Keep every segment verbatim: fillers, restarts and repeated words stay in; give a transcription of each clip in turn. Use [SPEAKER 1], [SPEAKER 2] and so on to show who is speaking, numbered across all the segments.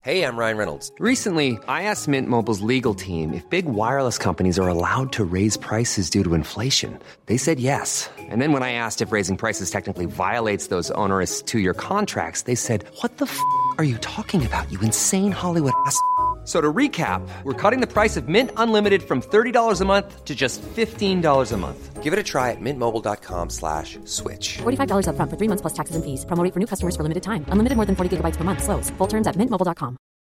[SPEAKER 1] Hey, I'm Ryan Reynolds.
[SPEAKER 2] Recently, I asked Mint Mobile's legal team if big wireless companies are allowed to raise prices due to inflation. They said yes. And then when I asked if raising prices technically violates those onerous two-year contracts, they said, "What the f*** are you talking about, you insane Hollywood ass?" So to recap, we're cutting the price of Mint Unlimited from thirty dollars a month to just fifteen dollars a month.
[SPEAKER 1] Give it a try at mintmobile.com slash switch.
[SPEAKER 3] forty-five dollars up front for three months plus taxes and fees. Promo rate for new customers for limited time. Unlimited more than forty gigabytes per month. Slows full terms at mint mobile dot com.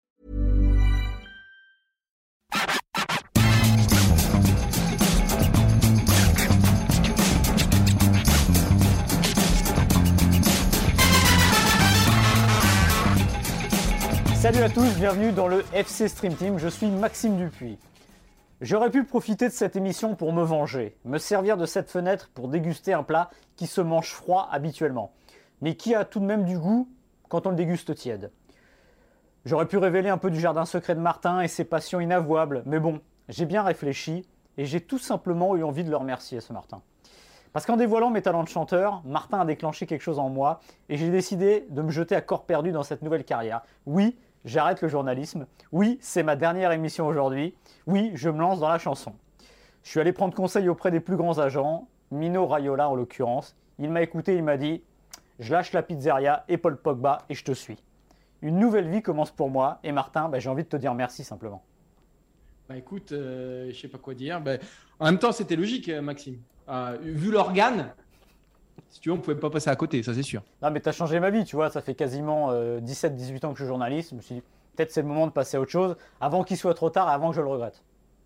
[SPEAKER 4] Salut à tous, bienvenue dans le F C Stream Team, je suis Maxime Dupuis. J'aurais pu profiter de cette émission pour me venger, me servir de cette fenêtre pour déguster un plat qui se mange froid habituellement, mais qui a tout de même du goût quand on le déguste tiède. J'aurais pu révéler un peu du jardin secret de Martin et ses passions inavouables, mais bon, j'ai bien réfléchi et j'ai tout simplement eu envie de le remercier, ce Martin. Parce qu'en dévoilant mes talents de chanteur, Martin a déclenché quelque chose en moi et j'ai décidé de me jeter à corps perdu dans cette nouvelle carrière. Oui, j'arrête le journalisme. Oui, c'est ma dernière émission aujourd'hui. Oui, je me lance dans la chanson. Je suis allé prendre conseil auprès des plus grands agents, Mino Raiola en l'occurrence. Il m'a écouté, il m'a dit « Je lâche la pizzeria et Paul Pogba et je te suis ». Une nouvelle vie commence pour moi et Martin, bah, j'ai envie de te dire merci simplement.
[SPEAKER 5] Bah écoute, euh, je sais pas quoi dire. Bah, en même temps, c'était logique, Maxime. Euh, vu l'organe, si tu veux, on pouvait pas passer à côté, ça c'est sûr.
[SPEAKER 4] Non mais t'as changé ma vie, tu vois, ça fait quasiment euh, dix-sept dix-huit ans que je suis journaliste. Je me suis dit, peut-être c'est le moment de passer à autre chose, avant qu'il soit trop tard, avant que je le regrette.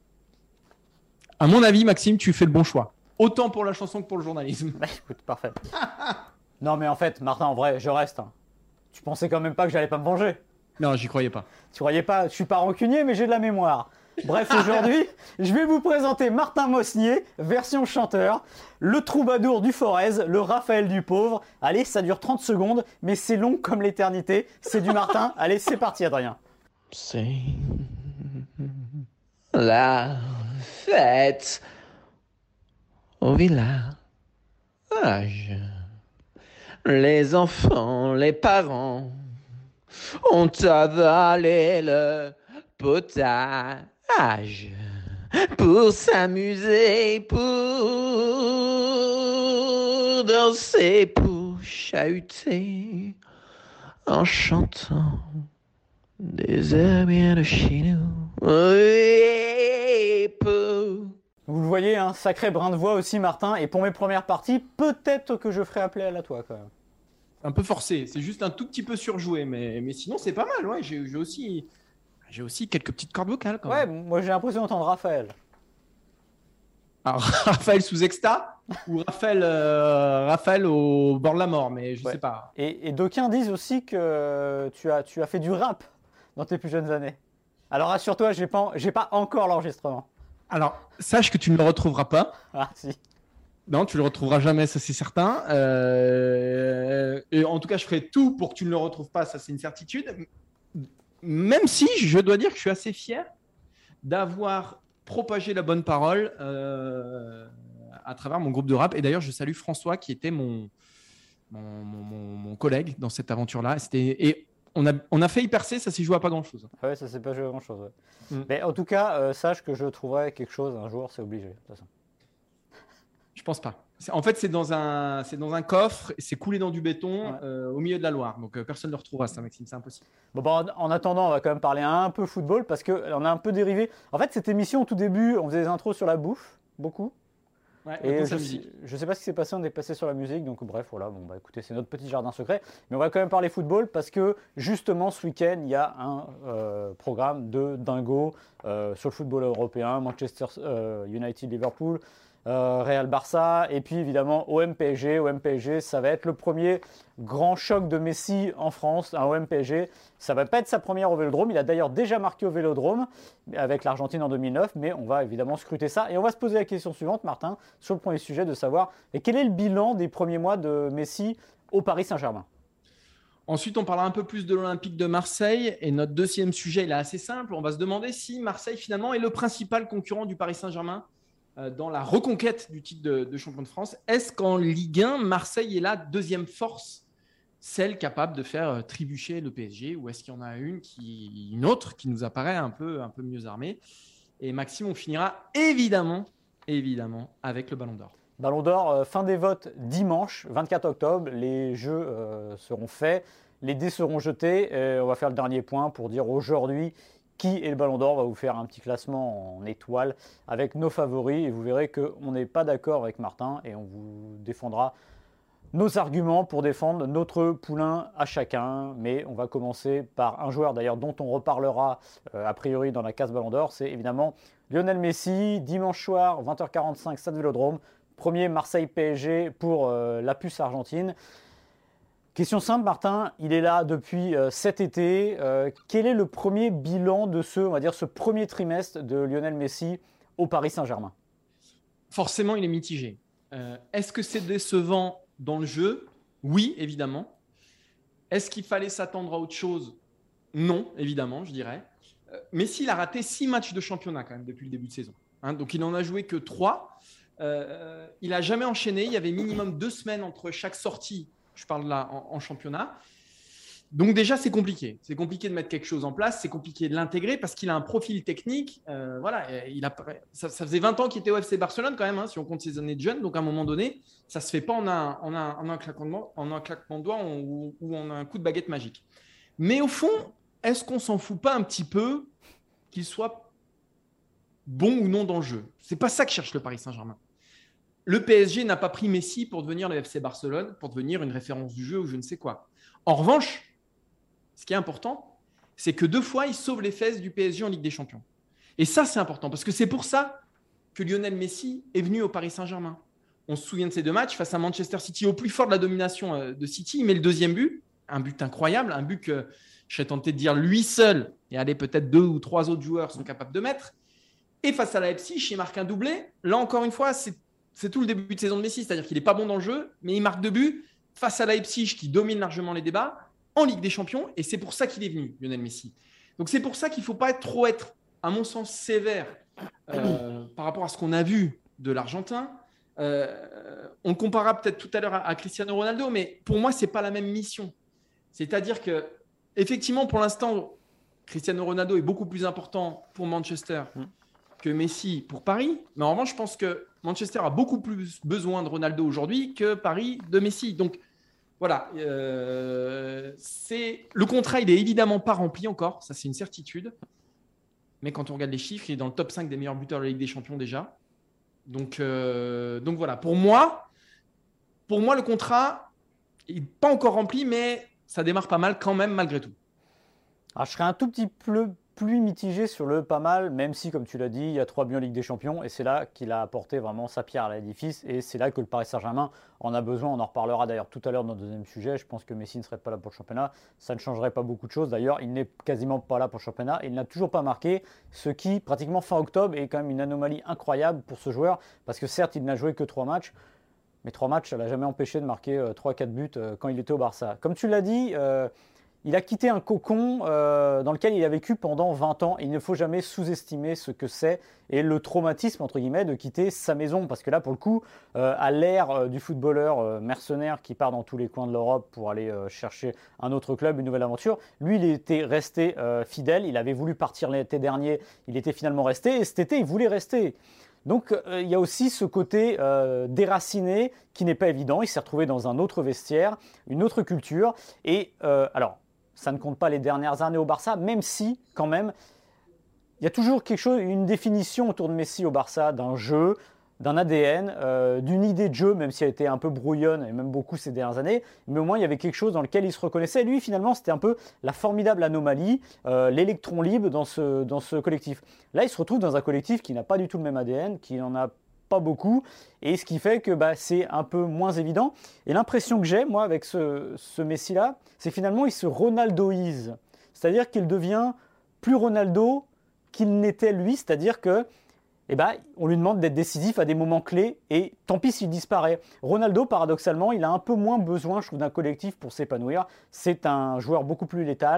[SPEAKER 5] À mon avis, Maxime, tu fais le bon choix. Autant pour la chanson que pour le journalisme.
[SPEAKER 4] Bah écoute, parfait. Non mais en fait, Martin, en vrai, je reste. Hein. Tu pensais quand même pas que j'allais pas me venger?
[SPEAKER 5] Non, j'y croyais pas.
[SPEAKER 4] Tu croyais pas? Je suis pas rancunier, mais j'ai de la mémoire. Bref, aujourd'hui, je vais vous présenter Martin Mosnier, version chanteur, le troubadour du Forez, le Raphaël du pauvre. Allez, ça dure trente secondes, mais c'est long comme l'éternité. C'est du Martin. Allez, c'est parti, Adrien.
[SPEAKER 6] C'est la fête au village. Les enfants, les parents ont avalé le potage pour s'amuser, pour danser, pour chahuter en chantant des airs bien de chez nous. Oui, pour...
[SPEAKER 4] Vous le voyez, un sacré brin de voix aussi, Martin. Et pour mes premières parties, peut-être que je ferai appeler à la toi quand même.
[SPEAKER 5] Un peu forcé, c'est juste un tout petit peu surjoué, mais, mais sinon c'est pas mal. Ouais, j'ai, j'ai aussi... J'ai aussi quelques petites cordes vocales quand
[SPEAKER 4] ouais,
[SPEAKER 5] même.
[SPEAKER 4] moi j'ai l'impression d'entendre Raphaël.
[SPEAKER 5] Alors, Raphaël sous exta ou Raphaël, euh, Raphaël au bord de la mort, mais je
[SPEAKER 4] ouais.
[SPEAKER 5] sais pas.
[SPEAKER 4] Et, et d'aucuns disent aussi que tu as, tu as fait du rap dans tes plus jeunes années. Alors rassure-toi, j'ai pas, j'ai pas encore l'enregistrement.
[SPEAKER 5] Alors, sache que tu ne le retrouveras pas.
[SPEAKER 4] Ah si.
[SPEAKER 5] Non, tu le retrouveras jamais, ça c'est certain. Euh... Et en tout cas, je ferai tout pour que tu ne le retrouves pas, ça c'est une certitude. Même si je dois dire que je suis assez fier d'avoir propagé la bonne parole euh, à travers mon groupe de rap. Et d'ailleurs, je salue François qui était mon, mon, mon, mon collègue dans cette aventure-là. C'était, et on a, on a failli percer, ça s'est joué à pas grand-chose.
[SPEAKER 4] Ouais, ça s'est pas joué à grand-chose. Ouais.
[SPEAKER 5] Mm.
[SPEAKER 4] Mais en tout cas, euh, sache que je trouverai quelque chose un jour, c'est obligé. De toute façon.
[SPEAKER 5] Je pense pas. C'est, en fait, c'est dans un, c'est dans un coffre, c'est coulé dans du béton
[SPEAKER 4] ouais.
[SPEAKER 5] euh, au milieu de la Loire. Donc euh, personne ne le retrouvera, ça, Maxime, c'est impossible.
[SPEAKER 4] Bon, bah, en, en attendant, on va quand même parler un peu football parce qu'on a un peu dérivé. En fait, cette émission, au tout début, on faisait des intros sur la bouffe, beaucoup.
[SPEAKER 5] Ouais,
[SPEAKER 4] et je sais, je sais pas ce qui s'est passé, on est passé sur la musique, donc bref, voilà, bon bah écoutez, c'est notre petit jardin secret, mais on va quand même parler football parce que justement ce week-end, il y a un euh, programme de dingo euh, sur le football européen, Manchester euh, United, Liverpool, euh, Real Barça, et puis évidemment O M P S G. O M P S G, ça va être le premier grand choc de Messi en France, un O M P S G. Ça va pas être sa première au Vélodrome, il a d'ailleurs déjà marqué au Vélodrome avec l'Argentine en deux mille neuf, mais on va évidemment scruter ça. Et on va se poser la question suivante, Martin, sur le premier sujet de savoir et quel est le bilan des premiers mois de Messi au Paris Saint-Germain.
[SPEAKER 5] Ensuite, on parlera un peu plus de l'Olympique de Marseille. Et notre deuxième sujet, il est assez simple. On va se demander si Marseille, finalement, est le principal concurrent du Paris Saint-Germain euh, dans la reconquête du titre de, de champion de France. Est-ce qu'en Ligue un, Marseille est la deuxième force celle capable de faire trébucher le P S G, ou est-ce qu'il y en a une, qui, une autre qui nous apparaît un peu, un peu mieux armée? Et Maxime, on finira évidemment, évidemment avec le Ballon d'Or.
[SPEAKER 4] Ballon d'Or, euh, fin des votes dimanche, vingt-quatre octobre. Les jeux euh, seront faits, les dés seront jetés. Et on va faire le dernier point pour dire aujourd'hui qui est le Ballon d'Or. On va vous faire un petit classement en étoiles avec nos favoris. Et vous verrez qu'on n'est pas d'accord avec Martin et on vous défendra nos arguments pour défendre notre poulain à chacun. Mais on va commencer par un joueur d'ailleurs dont on reparlera euh, a priori dans la case Ballon d'Or. C'est évidemment Lionel Messi. Dimanche soir, vingt heures quarante-cinq, Stade Vélodrome. Premier Marseille-P S G pour euh, la puce argentine. Question simple, Martin, il est là depuis euh, cet été. Euh, quel est le premier bilan de ce, on va dire, ce premier trimestre de Lionel Messi au Paris Saint-Germain?
[SPEAKER 5] Forcément, il est mitigé. Euh, est-ce que c'est décevant dans le jeu? Oui, évidemment. Est-ce qu'il fallait s'attendre à autre chose? Non, évidemment, je dirais. Euh, Messi, il a raté six matchs de championnat quand même depuis le début de saison. Hein, donc, il n'en a joué que trois. Euh, il n'a jamais enchaîné. Il y avait minimum deux semaines entre chaque sortie. Je parle là en, en championnat. Donc déjà, c'est compliqué. C'est compliqué de mettre quelque chose en place. C'est compliqué de l'intégrer parce qu'il a un profil technique. Euh, voilà, il a, ça, ça faisait vingt ans qu'il était au F C Barcelone quand même, hein, si on compte ses années de jeune. Donc à un moment donné, ça ne se fait pas en un, en un, en un, claquement, en un claquement de doigts ou, ou en un coup de baguette magique. Mais au fond, est-ce qu'on ne s'en fout pas un petit peu qu'il soit bon ou non dans le jeu? Ce n'est pas ça que cherche le Paris Saint-Germain. Le P S G n'a pas pris Messi pour devenir le F C Barcelone, pour devenir une référence du jeu ou je ne sais quoi. En revanche, ce qui est important, c'est que deux fois, il sauve les fesses du P S G en Ligue des Champions. Et ça, c'est important parce que c'est pour ça que Lionel Messi est venu au Paris Saint-Germain. On se souvient de ces deux matchs face à Manchester City, au plus fort de la domination de City. Il met le deuxième but, un but incroyable, un but que je serais tenté de dire lui seul, et allez, peut-être deux ou trois autres joueurs sont capables de mettre. Et face à la Leipzig, il marque un doublé. Là, encore une fois, c'est C'est tout le début de saison de Messi, c'est-à-dire qu'il n'est pas bon dans le jeu, mais il marque deux buts face à Leipzig qui domine largement les débats en Ligue des Champions, et c'est pour ça qu'il est venu, Lionel Messi. Donc c'est pour ça qu'il ne faut pas être trop être, à mon sens, sévère euh, par rapport à ce qu'on a vu de l'Argentin. Euh, on le comparera peut-être tout à l'heure à, à Cristiano Ronaldo, mais pour moi, ce n'est pas la même mission. C'est-à-dire que, effectivement, pour l'instant, Cristiano Ronaldo est beaucoup plus important pour Manchester que Messi pour Paris. Mais en revanche, je pense que Manchester a beaucoup plus besoin de Ronaldo aujourd'hui que Paris de Messi. Donc, voilà. Euh, c'est... Le contrat, il n'est évidemment pas rempli encore. Ça, c'est une certitude. Mais quand on regarde les chiffres, il est dans le top cinq des meilleurs buteurs de la Ligue des Champions déjà. Donc, euh... Donc voilà. Pour moi, pour moi, le contrat n'est pas encore rempli, mais ça démarre pas mal quand même, malgré tout.
[SPEAKER 4] Alors, je serais un tout petit peu plus mitigé sur le pas mal, même si, comme tu l'as dit, il y a trois buts en Ligue des Champions et c'est là qu'il a apporté vraiment sa pierre à l'édifice et c'est là que le Paris Saint-Germain en a besoin. On en reparlera d'ailleurs tout à l'heure dans le deuxième sujet. Je pense que Messi ne serait pas là pour le championnat. Ça ne changerait pas beaucoup de choses. D'ailleurs, il n'est quasiment pas là pour le championnat et il n'a toujours pas marqué, ce qui, pratiquement fin octobre, est quand même une anomalie incroyable pour ce joueur parce que certes, il n'a joué que trois matchs, mais trois matchs, ça ne l'a jamais empêché de marquer euh, trois quatre buts euh, quand il était au Barça. Comme tu l'as dit, euh, il a quitté un cocon euh, dans lequel il a vécu pendant vingt ans. Il ne faut jamais sous-estimer ce que c'est et le traumatisme, entre guillemets, de quitter sa maison. Parce que là, pour le coup, euh, à l'ère euh, du footballeur euh, mercenaire qui part dans tous les coins de l'Europe pour aller euh, chercher un autre club, une nouvelle aventure, lui, il était resté euh, fidèle. Il avait voulu partir l'été dernier. Il était finalement resté. Et cet été, il voulait rester. Donc, euh, il y a aussi ce côté euh, déraciné qui n'est pas évident. Il s'est retrouvé dans un autre vestiaire, une autre culture. Et euh, alors... ça ne compte pas les dernières années au Barça, même si, quand même, il y a toujours quelque chose, une définition autour de Messi au Barça, d'un jeu, d'un A D N, euh, d'une idée de jeu, même si elle était un peu brouillonne, et même beaucoup ces dernières années, mais au moins il y avait quelque chose dans lequel il se reconnaissait. Et lui, finalement, c'était un peu la formidable anomalie, euh, l'électron libre dans ce, dans ce collectif. Là, il se retrouve dans un collectif qui n'a pas du tout le même A D N, qui n'en a pas beaucoup, et ce qui fait que bah, c'est un peu moins évident. Et l'impression que j'ai, moi, avec ce, ce Messi-là, c'est finalement il se Ronaldoise. C'est-à-dire qu'il devient plus Ronaldo qu'il n'était lui, c'est-à-dire que eh ben, on lui demande d'être décisif à des moments clés et tant pis s'il disparaît. Ronaldo, paradoxalement, il a un peu moins besoin, je trouve, d'un collectif pour s'épanouir. C'est un joueur beaucoup plus létal.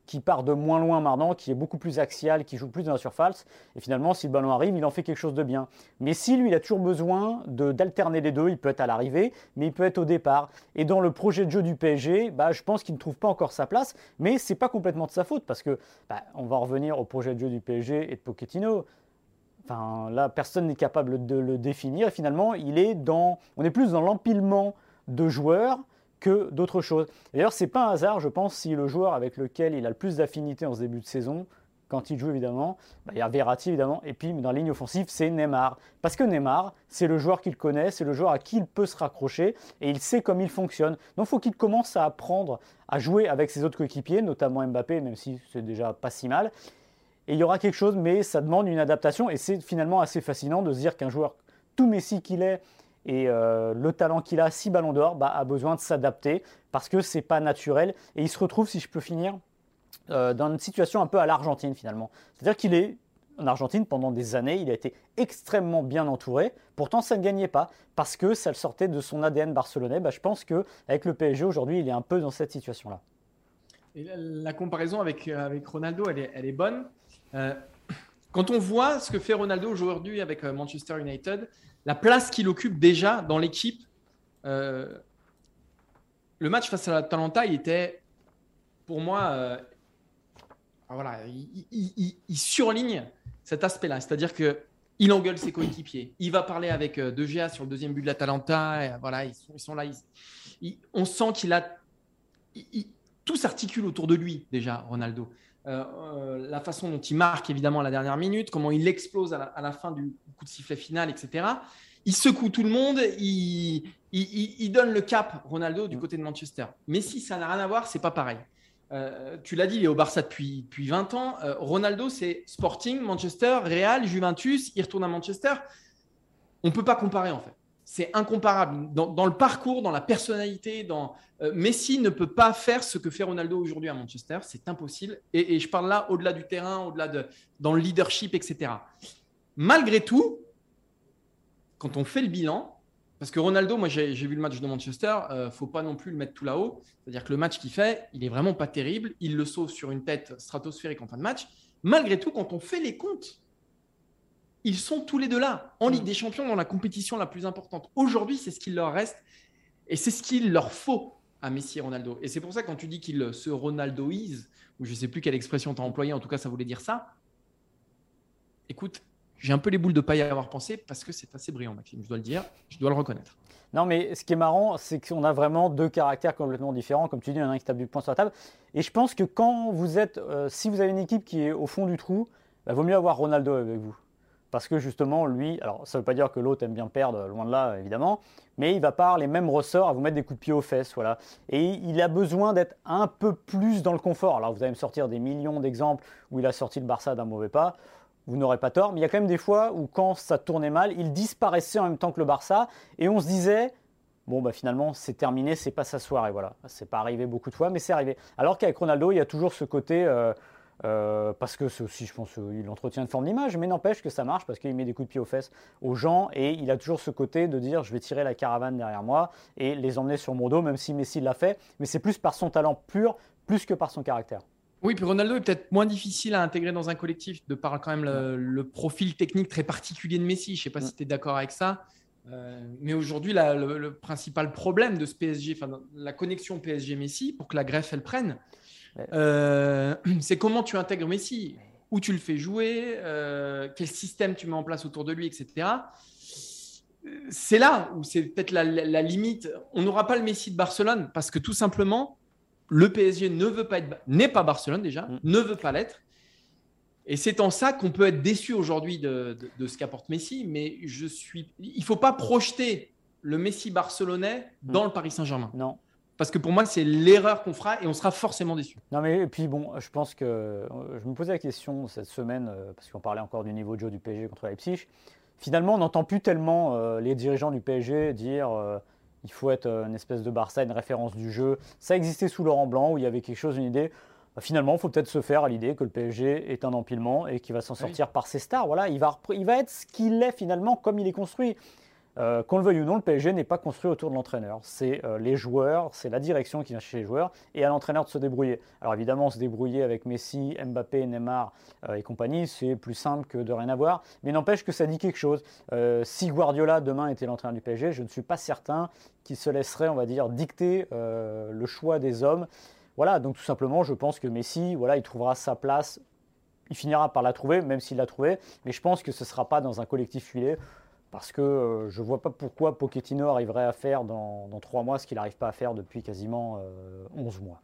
[SPEAKER 4] qui part de moins loin maintenant, qui est beaucoup plus axial, qui joue plus dans la surface. Et finalement, si le ballon arrive, il en fait quelque chose de bien. Messi, lui, il a toujours besoin de, d'alterner les deux. Il peut être à l'arrivée, mais il peut être au départ. Et dans le projet de jeu du P S G, bah, je pense qu'il ne trouve pas encore sa place. Mais ce n'est pas complètement de sa faute parce que bah, on va revenir au projet de jeu du P S G et de Pochettino. Enfin, là, personne n'est capable de le définir. Et finalement, il est dans, on est plus dans l'empilement de joueurs que d'autres choses. D'ailleurs, ce n'est pas un hasard, je pense, si le joueur avec lequel il a le plus d'affinité en ce début de saison, quand il joue évidemment, bah, il y a Verratti évidemment, et puis dans la ligne offensive, c'est Neymar. Parce que Neymar, c'est le joueur qu'il connaît, c'est le joueur à qui il peut se raccrocher, et il sait comment il fonctionne. Donc il faut qu'il commence à apprendre à jouer avec ses autres coéquipiers, notamment Mbappé, même si c'est déjà pas si mal. Et il y aura quelque chose, mais ça demande une adaptation, et c'est finalement assez fascinant de se dire qu'un joueur, tout Messi qu'il est, et euh, le talent qu'il a, six ballons d'or, bah, a besoin de s'adapter parce que c'est pas naturel. Et il se retrouve, si je peux finir, euh, dans une situation un peu à l'Argentine finalement. C'est-à-dire qu'il est en Argentine pendant des années, il a été extrêmement bien entouré. Pourtant, ça ne gagnait pas parce que ça le sortait de son A D N barcelonais. Bah, je pense qu'avec le P S G aujourd'hui, il est un peu dans cette situation-là.
[SPEAKER 5] Et la, la comparaison avec, avec Ronaldo, elle est, elle est bonne. Euh, quand on voit ce que fait Ronaldo aujourd'hui avec Manchester United, la place qu'il occupe déjà dans l'équipe, euh, le match face à l'Atalanta, il était, pour moi, euh, voilà, il, il, il, il surligne cet aspect-là. C'est-à-dire qu'il engueule ses coéquipiers. Il va parler avec De Gea sur le deuxième but de l'Atalanta. Et voilà, ils sont, ils sont là. Ils, ils, on sent qu'il a… Il, il, tout s'articule autour de lui, déjà, Ronaldo. Euh, euh, la façon dont il marque évidemment à la dernière minute, comment il explose à la, à la fin du coup de sifflet final, et cetera. Il secoue tout le monde, il, il, il, il donne le cap, Ronaldo, du côté de Manchester. Messi, ça n'a rien à voir, c'est pas pareil. Euh, tu l'as dit, il est au Barça depuis, depuis vingt ans. Euh, Ronaldo, c'est Sporting, Manchester, Real, Juventus, il retourne à Manchester. On ne peut pas comparer en fait. C'est incomparable. Dans, dans le parcours, dans la personnalité, dans, euh, Messi ne peut pas faire ce que fait Ronaldo aujourd'hui à Manchester. C'est impossible. Et, et je parle là au-delà du terrain, au-delà de dans le leadership, et cetera. Malgré tout, quand on fait le bilan, parce que Ronaldo, moi j'ai, j'ai vu le match de Manchester, il euh, ne faut pas non plus le mettre tout là-haut. C'est-à-dire que le match qu'il fait, il n'est vraiment pas terrible. Il le sauve sur une tête stratosphérique en fin de match. Malgré tout, quand on fait les comptes, ils sont tous les deux là, en Ligue des Champions, dans la compétition la plus importante. Aujourd'hui, c'est ce qu'il leur reste et c'est ce qu'il leur faut à Messi et Ronaldo. Et c'est pour ça, quand tu dis qu'ils se Ronaldoisent, ou je ne sais plus quelle expression tu as employée, en tout cas, ça voulait dire ça. Écoute, j'ai un peu les boules de paille à avoir pensé parce que c'est assez brillant, Maxime, je dois le dire, je dois le reconnaître.
[SPEAKER 4] Non, mais ce qui est marrant, c'est qu'on a vraiment deux caractères complètement différents. Comme tu dis, il y en a un qui tape du poing sur la table. Et je pense que quand vous êtes, euh, si vous avez une équipe qui est au fond du trou, il bah, vaut mieux avoir Ronaldo avec vous. Parce que justement, lui, alors ça ne veut pas dire que l'autre aime bien perdre, loin de là, évidemment, mais il va pas avoir les mêmes ressorts à vous mettre des coups de pied aux fesses. Voilà. Et il a besoin d'être un peu plus dans le confort. Alors vous allez me sortir des millions d'exemples où il a sorti le Barça d'un mauvais pas. Vous n'aurez pas tort, mais il y a quand même des fois où quand ça tournait mal, il disparaissait en même temps que le Barça et on se disait, bon bah finalement c'est terminé, c'est pas sa soirée. Voilà. C'est pas arrivé beaucoup de fois, mais c'est arrivé. Alors qu'avec Ronaldo, il y a toujours ce côté… Euh, Euh, parce que c'est aussi, je pense, il entretient une forme d'image, mais n'empêche que ça marche parce qu'il met des coups de pied aux fesses aux gens et il a toujours ce côté de dire je vais tirer la caravane derrière moi et les emmener sur mon dos, même si Messi l'a fait, mais c'est plus par son talent pur, plus que par son caractère.
[SPEAKER 5] Oui, puis Ronaldo est peut-être moins difficile à intégrer dans un collectif de par quand même le, le profil technique très particulier de Messi. Je ne sais pas si tu es d'accord avec ça. Euh, mais aujourd'hui, la, le, le principal problème de ce P S G, enfin la connexion P S G-Messi, pour que la greffe elle prenne, Euh, c'est comment tu intègres Messi, où tu le fais jouer, euh, quel système tu mets en place autour de lui, et cetera. C'est là où c'est peut-être la, la, la limite. On n'aura pas le Messi de Barcelone parce que tout simplement, le P S G ne veut pas être, n'est pas Barcelone déjà, mmh. ne veut pas l'être. Et c'est en ça qu'on peut être déçu aujourd'hui de, de, de ce qu'apporte Messi. Mais je suis, il ne faut pas projeter le Messi barcelonais dans mmh. le Paris Saint-Germain.
[SPEAKER 4] Non.
[SPEAKER 5] Parce que pour moi, c'est l'erreur qu'on fera et on sera forcément déçu.
[SPEAKER 4] Non, mais et puis bon, je pense que je me posais la question cette semaine, parce qu'on parlait encore du niveau de jeu du P S G contre Leipzig. Finalement, on n'entend plus tellement euh, les dirigeants du P S G dire euh, il faut être une espèce de Barça, une référence du jeu. Ça existait sous Laurent Blanc où il y avait quelque chose, une idée. Bah, finalement, il faut peut-être se faire à l'idée que le P S G est un empilement et qu'il va s'en sortir oui. par ses stars. Voilà, il va, il va être ce qu'il est finalement, comme il est construit. Euh, qu'on le veuille ou non, le P S G n'est pas construit autour de l'entraîneur. C'est euh, les joueurs, c'est la direction qui vient chez les joueurs et à l'entraîneur de se débrouiller. Alors évidemment, se débrouiller avec Messi, Mbappé, Neymar euh, et compagnie, c'est plus simple que de rien avoir. Mais n'empêche que ça dit quelque chose. Euh, si Guardiola demain était l'entraîneur du P S G, je ne suis pas certain qu'il se laisserait, on va dire, dicter euh, le choix des hommes. Voilà, donc tout simplement, je pense que Messi, voilà, il trouvera sa place. Il finira par la trouver, même s'il l'a trouvée. Mais je pense que ce ne sera pas dans un collectif huilé. Parce que euh, je ne vois pas pourquoi Pochettino arriverait à faire dans, dans trois mois ce qu'il n'arrive pas à faire depuis quasiment euh, onze mois.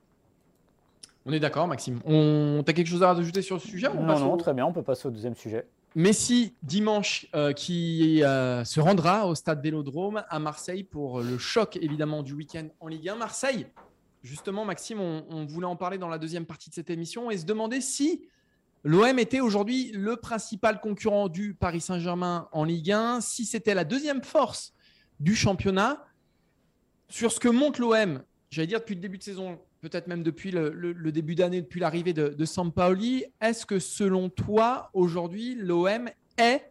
[SPEAKER 5] On est d'accord, Maxime. On... Tu as quelque chose à rajouter sur ce sujet?
[SPEAKER 4] Non, non, au... très bien, on peut passer au deuxième sujet.
[SPEAKER 5] Messi, dimanche, euh, qui euh, se rendra au stade Vélodrome à Marseille pour le choc, évidemment, du week-end en Ligue un. Marseille, justement, Maxime, on, on voulait en parler dans la deuxième partie de cette émission et se demander si l'O M était aujourd'hui le principal concurrent du Paris Saint-Germain en Ligue un, si c'était la deuxième force du championnat. Sur ce que montre l'O M, j'allais dire depuis le début de saison, peut-être même depuis le, le, le début d'année, depuis l'arrivée de, de Sampaoli, est-ce que selon toi, aujourd'hui, l'O M est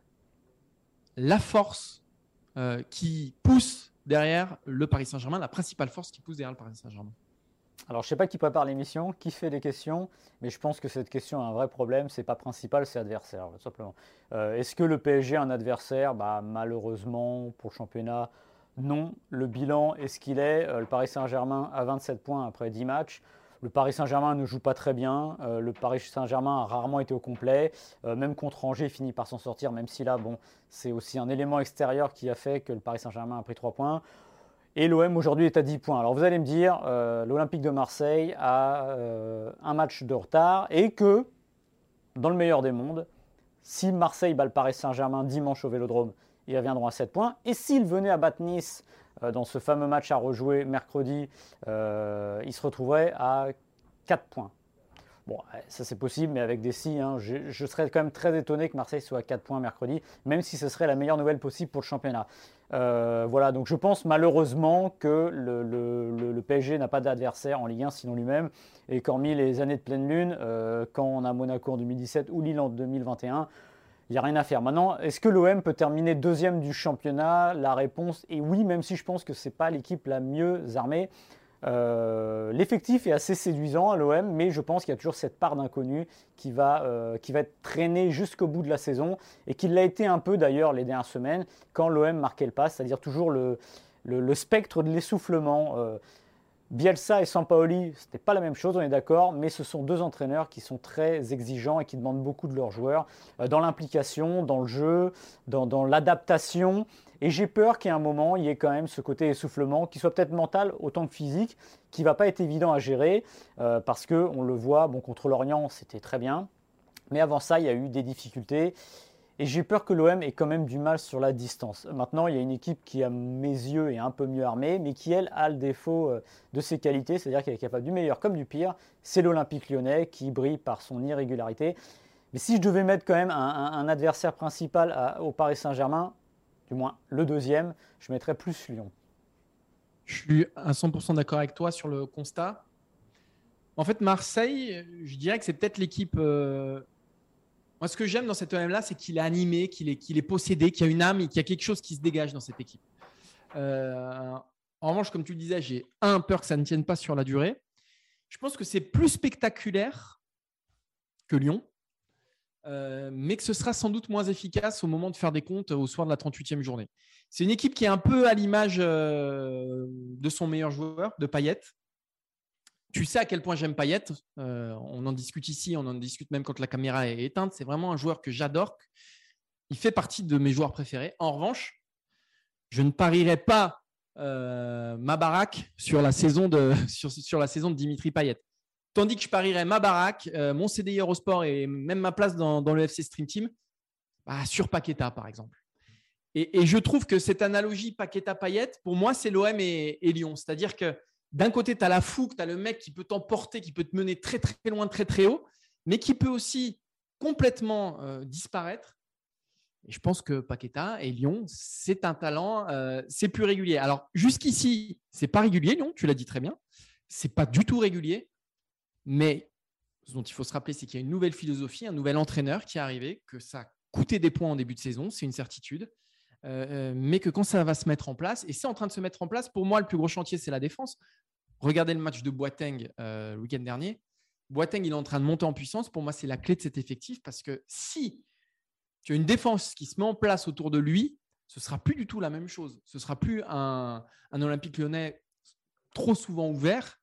[SPEAKER 5] la force euh, qui pousse derrière le Paris Saint-Germain, la principale force qui pousse derrière le Paris Saint-Germain?
[SPEAKER 4] Alors, je ne sais pas qui prépare l'émission, qui fait les questions, mais je pense que cette question a un vrai problème. Ce n'est pas principal, c'est adversaire, tout simplement. Euh, est-ce que le P S G a un adversaire? Bah, malheureusement, pour le championnat, non. Le bilan est ce qu'il est. Euh, le Paris Saint-Germain a vingt-sept points après dix matchs. Le Paris Saint-Germain ne joue pas très bien. Euh, le Paris Saint-Germain a rarement été au complet. Euh, même contre Angers, il finit par s'en sortir, même si là, bon, c'est aussi un élément extérieur qui a fait que le Paris Saint-Germain a pris trois points. Et l'O M aujourd'hui est à dix points. Alors vous allez me dire, euh, l'Olympique de Marseille a euh, un match de retard et que, dans le meilleur des mondes, si Marseille bat le Paris Saint-Germain dimanche au Vélodrome, ils reviendront à sept points. Et s'ils venaient à battre Nice euh, dans ce fameux match à rejouer mercredi, euh, ils se retrouveraient à quatre points. Bon, ça c'est possible, mais avec des si, hein, je, je serais quand même très étonné que Marseille soit à quatre points mercredi, même si ce serait la meilleure nouvelle possible pour le championnat. Euh, voilà, donc je pense malheureusement que le, le, le, le P S G n'a pas d'adversaire en Ligue un sinon lui-même, et qu'hormis les années de pleine lune, euh, quand on a Monaco en deux mille dix-sept ou Lille en deux mille vingt et un, il n'y a rien à faire. Maintenant, est-ce que l'O M peut terminer deuxième du championnat? La réponse est oui, même si je pense que ce n'est pas l'équipe la mieux armée. Euh, l'effectif est assez séduisant à l'O M, mais je pense qu'il y a toujours cette part d'inconnu qui va, euh, qui va être traînée jusqu'au bout de la saison et qui l'a été un peu d'ailleurs les dernières semaines quand l'O M marquait le pas, c'est-à-dire toujours le, le, le spectre de l'essoufflement. Euh, Bielsa et Sampaoli, ce n'était pas la même chose, on est d'accord, mais ce sont deux entraîneurs qui sont très exigeants et qui demandent beaucoup de leurs joueurs, euh, dans l'implication, dans le jeu, dans, dans l'adaptation. Et j'ai peur qu'à un moment, il y ait quand même ce côté essoufflement, qui soit peut-être mental autant que physique, qui ne va pas être évident à gérer, euh, parce qu'on le voit, bon, contre l'Orient, c'était très bien, mais avant ça, il y a eu des difficultés. Et j'ai peur que l'O M ait quand même du mal sur la distance. Maintenant, il y a une équipe qui, à mes yeux, est un peu mieux armée, mais qui, elle, a le défaut de ses qualités, c'est-à-dire qu'elle est capable du meilleur comme du pire. C'est l'Olympique lyonnais qui brille par son irrégularité. Mais si je devais mettre quand même un, un, un adversaire principal à, au Paris Saint-Germain, du moins le deuxième, je mettrais plus Lyon.
[SPEAKER 5] Je suis à cent pour cent d'accord avec toi sur le constat. En fait, Marseille, je dirais que c'est peut-être l'équipe... Euh... Moi, ce que j'aime dans cet O M-là, c'est qu'il est animé, qu'il est, qu'il est possédé, qu'il y a une âme et qu'il y a quelque chose qui se dégage dans cette équipe. Euh, en revanche, comme tu le disais, j'ai un peur que ça ne tienne pas sur la durée. Je pense que c'est plus spectaculaire que Lyon, euh, mais que ce sera sans doute moins efficace au moment de faire des comptes au soir de la trente-huitième journée. C'est une équipe qui est un peu à l'image euh, de son meilleur joueur, de Payet. Tu sais à quel point j'aime Payet. Euh, on en discute ici, on en discute même quand la caméra est éteinte. C'est vraiment un joueur que j'adore. Il fait partie de mes joueurs préférés. En revanche, je ne parierai pas euh, ma baraque sur la saison de, sur, sur la saison de Dimitri Payet. Tandis que je parierais ma baraque, euh, mon C D I Eurosport et même ma place dans, dans le F C Stream Team bah, sur Paqueta, par exemple. Et, et je trouve que cette analogie Paqueta-Payet, pour moi, c'est l'O M et, et Lyon. C'est-à-dire que d'un côté, tu as la fougue, tu as le mec qui peut t'emporter, qui peut te mener très, très loin, très, très haut, mais qui peut aussi complètement euh, disparaître. Et je pense que Paqueta et Lyon, c'est un talent, euh, c'est plus régulier. Alors, jusqu'ici, ce n'est pas régulier, Lyon, tu l'as dit très bien. Ce n'est pas du tout régulier. Mais ce dont il faut se rappeler, c'est qu'il y a une nouvelle philosophie, un nouvel entraîneur qui est arrivé, que ça a coûté des points en début de saison, c'est une certitude. euh, mais que quand ça va se mettre en place, et c'est en train de se mettre en place, pour moi, le plus gros chantier, c'est la défense. Regardez le match de Boateng euh, le week-end dernier. Boateng, il est en train de monter en puissance. Pour moi, c'est la clé de cet effectif parce que si tu as une défense qui se met en place autour de lui, ce ne sera plus du tout la même chose. Ce ne sera plus un, un Olympique Lyonnais trop souvent ouvert.